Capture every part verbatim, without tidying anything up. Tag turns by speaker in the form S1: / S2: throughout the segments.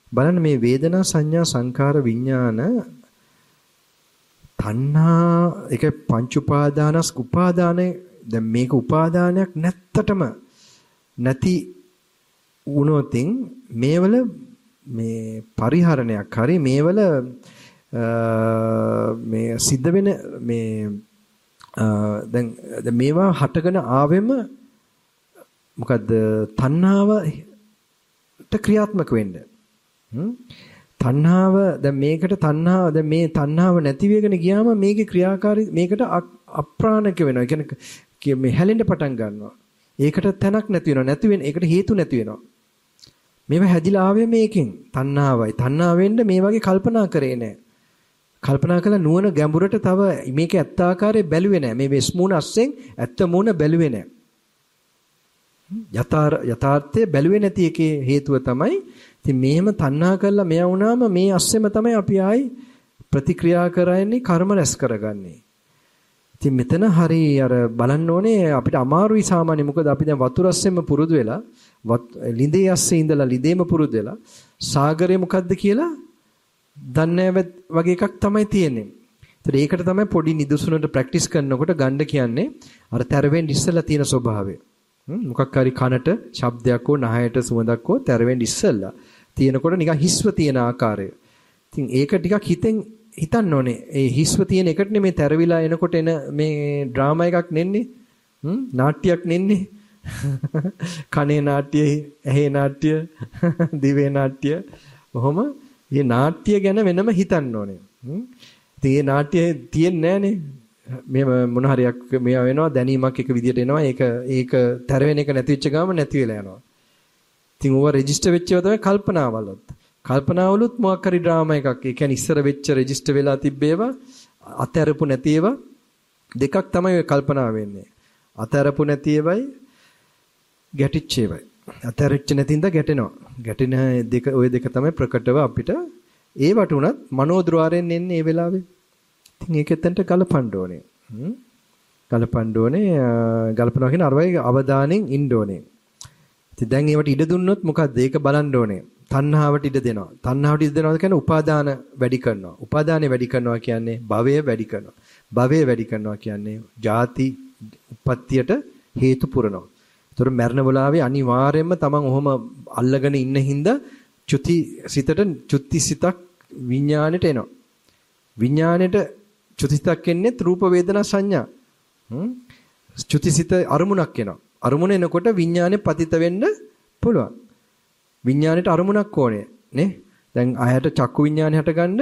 S1: බලන්න මේ වේදනා සංඥා සංකාර විඥාන තණ්හා ඒක පංච උපාදානස් උපාදානේ දැන් මේක උපාදානයක් නැත්තටම නැති වුණොතින් මේවල මේ පරිහරණයක් හරි මේවල මේ සිද්ධ වෙන මේ දැන් මේවා හටගෙන ආවෙම මොකද්ද තණ්හාවට ක්‍රියාත්මක වෙන්න. තණ්හාව දැන් මේකට තණ්හාව දැන් මේ තණ්හාව නැති වෙගෙන ගියාම මේකේ ක්‍රියාකාරී මේකට අප්‍රාණක වෙනවා. ඒ කියන්නේ මේ හැලෙන්න පටන් ගන්නවා. ඒකට තැනක් නැති වෙනවා. නැති වෙන ඒකට හේතු නැති වෙනවා. මේවා හැදිලා ආවේ මේකෙන් තණ්හාවයි. තණ්හාවෙන්ද මේ වගේ කල්පනා කරේ නැහැ. කල්පනා කළා නුවණ ගැඹුරට තව මේක ඇත්ත ආකාරයේ බැලුවේ නැහැ. මේ වෙස් මූණ අස්සෙන් ඇත්ත මූණ බැලුවේ නැහැ. යථාර්ථය බැලුවේ නැති එකේ හේතුව තමයි ඉතින් මෙහෙම තණ්හා කරලා මෙයා වුණාම මේ අස්සෙම තමයි අපි ආයි ප්‍රතික්‍රියා කරන්නේ කර්ම රැස් කරගන්නේ. ඉතින් මෙතන හරි අර බලන්න ඕනේ අපිට අමාරුයි සාමාන්‍ය මොකද අපි දැන් වතුර අස්සෙම පුරුදු වෙලා ලිඳේ අස්සේ ඉඳලා ලිඳේම පුරුදු වෙලා සාගරය මොකද්ද කියලා දන්නේ වගේ එකක් තමයි තියෙන්නේ. ඒතර ඒකට තමයි පොඩි නිදසුනට ප්‍රැක්ටිස් කරනකොට ගන්න කියන්නේ අර තරවෙන් ඉස්සලා තියෙන ස්වභාවය. මොකක් හරි කනට ශබ්දයක් හෝ නහයට සුවඳක් හෝ තරවෙන් ඉස්සලා තියෙනකොට නිකන් හිස්ව තියෙන ආකාරය. ඉතින් ඒක ටිකක් හිතෙන් හිතන්න ඕනේ. ඒ හිස්ව තියෙන එකට නෙමේ තරවිලා එනකොට එන මේ ඩ්‍රාමා එකක් නෙන්නේ. හ්ම් නාට්‍යයක් නෙන්නේ. කනේ නාට්‍ය, ඇහි නාට්‍ය, දිවේ නාට්‍ය. කොහොම මේ නාට්‍ය ගැන වෙනම හිතන්න ඕනේ. හ්ම් ඉතින් මේ නාට්‍ය තියෙන්නේ නැහනේ. මේ මොන හරියක් මේවා වෙනවා දැනීමක් එක විදියට එනවා. ඒක ඒක තරවෙන එක නැති වෙච්ච ගාම නැති වෙලා යනවා. ඉතින් ඕවා රෙජිස්ටර් වෙච්ච ඒවා තමයි කල්පනාවලත්. කල්පනාවලුත් මොකක් හරි ඩ්‍රාමා එකක්. ඒ කියන්නේ ඉස්සර වෙච්ච රෙජිස්ටර් වෙලා තිබ්බේවා අතරපු නැති ඒවා දෙකක් තමයි ඔය කල්පනා වෙන්නේ. අතරපු නැති ඒවයි ගැටිච්ච ඒවයි. අතරෙච්ච නැතිඳ ගැටෙනවා. ගැටෙන දෙක ඔය දෙක තමයි ප්‍රකටව අපිට ඒවට උනත් මනෝද්වාරයෙන් එන්නේ මේ වෙලාවේ. ඉතින් ඒකෙතෙන්ට ගලපන්න ඕනේ. හ්ම් ගලපන්න ඕනේ. ගලපනවා කියන්නේ අර වගේ අවධානයෙන් ඉන්න ඕනේ. ඉතින් දැන් ඒවට ඉඩ දුන්නොත් මොකද්ද? ඒක බලන්න ඕනේ. තණ්හාවට ඉඩ දෙනවා. තණ්හාවට ඉඩ දෙනවා කියන්නේ උපාදාන වැඩි කරනවා. උපාදානෙ වැඩි කරනවා කියන්නේ භවය වැඩි කරනවා. භවය වැඩි කරනවා කියන්නේ ජාති උප්පත්තියට හේතු පුරනවා. ඒතර මරණ වෙලාවේ අනිවාර්යයෙන්ම තමන් ඔහොම අල්ලගෙන ඉන්න හින්දා චුති සිතට චුති සිතක් විඥාණයට එනවා. විඥාණයට චුති සිතක් එන්නේ රූප වේදනා සංඥා. හ්ම් චුති සිත අරමුණක් එනවා. අරමුණ එනකොට විඥානේ පතිත වෙන්න පුළුවන්. විඥාණයට අරමුණක් ඕනේ නේ. දැන් ආයත චක්කු විඥානය හටගන්න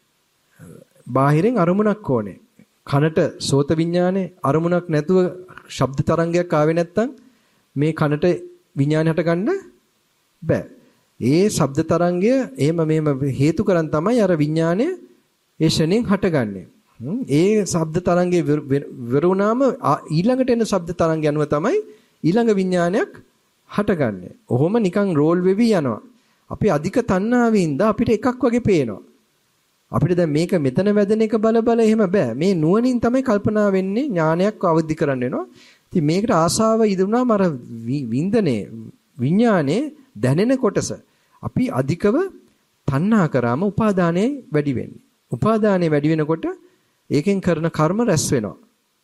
S1: බාහිරින් අරමුණක් ඕනේ. කනට සෝත විඥානේ අරමුණක් නැතුව ශබ්ද තරංගයක් ආවේ නැත්තම් මේ කනට විඥානය හටගන්න බෑ. ඒ ශබ්ද තරංගය එහෙම මෙහෙම හේතු කරන් තමයි අර විඥානය ඒ ෂණෙන් හටගන්නේ. ඒ ශබ්ද තරංගේ විරුණාම ඊළඟට එන ශබ්ද තරංගය අනුව තමයි ඊළඟ විඥානයක් හටගන්නේ. ඔහොම නිකන් රෝල් වෙවි යනවා. අපි අධික තණ්හාවෙන්ද අපිට එකක් වගේ පේනවා. අපිට දැන් මේක මෙතන වැදෙන එක බල බල එහෙම බෑ. මේ නුවණින් තමයි කල්පනා වෙන්නේ ඥානයක් අවදි කරන්න වෙනවා. ඉතින් මේකට ආසාව ඉදුණාම අර වින්දනේ විඥානේ දැනෙන කොටස අපි අධිකව තණ්හා කරාම උපාදානයේ වැඩි වෙන්නේ. උපාදානයේ වැඩි වෙනකොට ඒකෙන් කරන කර්ම රැස් වෙනවා.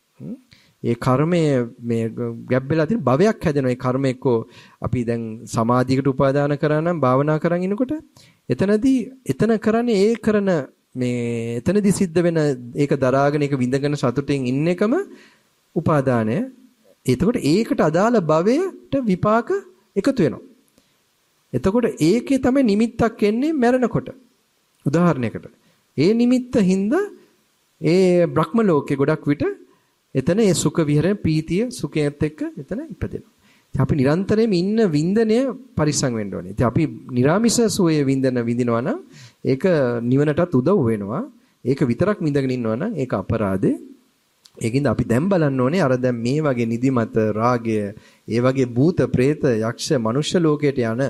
S1: ඒ කර්මය මේ ගැබ් වෙලා තියෙන භවයක් හැදෙනවා. ඒ කර්ම එක්කෝ අපි දැන් සමාධියකට උපාදාන කරා නම් භාවනා කරන් ඉනකොට එතනදී එතන කරන්නේ ඒ කරන මේ එතනදී සිද්ධ වෙන ඒක දරාගෙන ඒක විඳගෙන සතුටින් ඉන්න එකම උපාදානය. එතකොට ඒකට අදාළ භවයට විපාක එකතු වෙනවා. එතකොට ඒකේ තමයි නිමිත්තක් එන්නේ මැරෙනකොට. උදාහරණයකට ඒ නිමිත්ත හින්දා ඒ බ්‍රහ්ම ලෝකේ ගොඩක් විට එතන ඒ සුඛ විහරණ ප්‍රීතිය සුඛයත් එක්ක එතන ඉපදෙනවා. ඉතින් අපි නිරන්තරයෙන් ඉන්න වින්දනය පරිස්සම් වෙන්න ඕනේ. ඉතින් අපි නිරාමිස සෝයේ වින්දන විඳිනවා නම් ඒක නිවනටත් උදව් වෙනවා. ඒක විතරක් විඳගෙන ඉන්නවා නම් ඒක අපරාධේ. ඒකින්ද අපි දැන් බලන්න ඕනේ අර දැන් මේ වගේ නිදිමත රාගය ඒ වගේ භූත ප්‍රේත යක්ෂ මනුෂ්‍ය ලෝකයට යන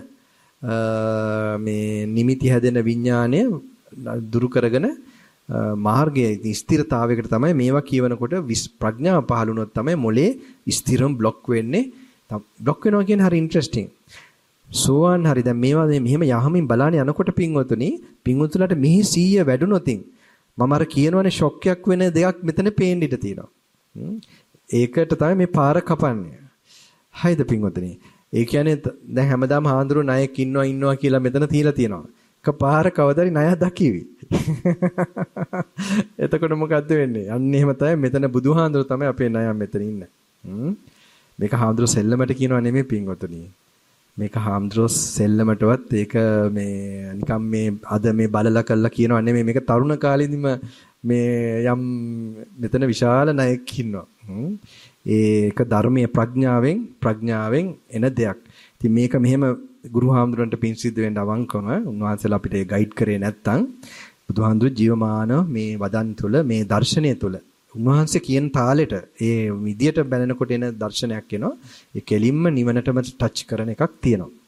S1: මේ නිමිති හැදෙන විඥානය දුරු කරගෙන මාර්ගයේ ස්ථිරතාවයකට තමයි මේවා කියවනකොට ප්‍රඥාව පහළුනොත් තමයි මොලේ ස්ථිරම් બ્લોක් වෙන්නේ. બ્લોක් වෙනවා කියන්නේ හරි ඉන්ටරෙස්ටිං. සෝවාන් හරි දැන් මේවා මෙහෙම යහමින් බලන්න යනකොට පින්වතුනි පින්වතුලට මෙහි සීය වැඩුණොතින් මම අර කියනවනේ ෂොක් එකක් වෙන දෙයක් මෙතන පේන්න ඉඩ තියෙනවා. ඒකට තමයි මේ පාර කපන්නේ. හයිද පින්වතුනි? ඒ කියන්නේ දැන් හැමදාම හාඳුරු ණයක් ඉන්නවා ඉන්නවා කියලා මෙතන තියලා තියෙනවා. එක පාර කවදාරි ණය දකිවි. එතකොට මොකද්ද වෙන්නේ? අන්න එහෙම තමයි මෙතන බුදුහාඳුරු තමයි අපේ ණය මෙතන ඉන්නේ. මේක හාඳුරු සෙල්ලමට කියනවා නෙමෙයි පින්වතුනි. මේක හාමුදුරුවෝ සෙල්ලමටවත් ඒක මේ නිකම් මේ අද මේ බලලා කළා කියනවා නෙමෙයි මේක තරුණ කාලෙදිම මේ යම් මෙතන විශාල ණයක් ඉන්නවා. ඒක ධර්මයේ ප්‍රඥාවෙන් ප්‍රඥාවෙන් එන දෙයක්. ඉතින් මේක මෙහෙම ගුරු හාමුදුරන්ට පින් සිද්ධ වෙන්න අවංකවම උන්වහන්සේලා අපිට ගයිඩ් කරේ නැත්නම් බුදුහාමුදුරු ජීවමාන මේ වදන් තුල මේ දර්ශනය තුල උන්වහන්සේ කියන තාලෙට ඒ විදියට බැලනකොට එන දර්ශනයක් එනවා. ඒ කෙලින්ම නිවනටම ටච් කරන එකක් තියෙනවා.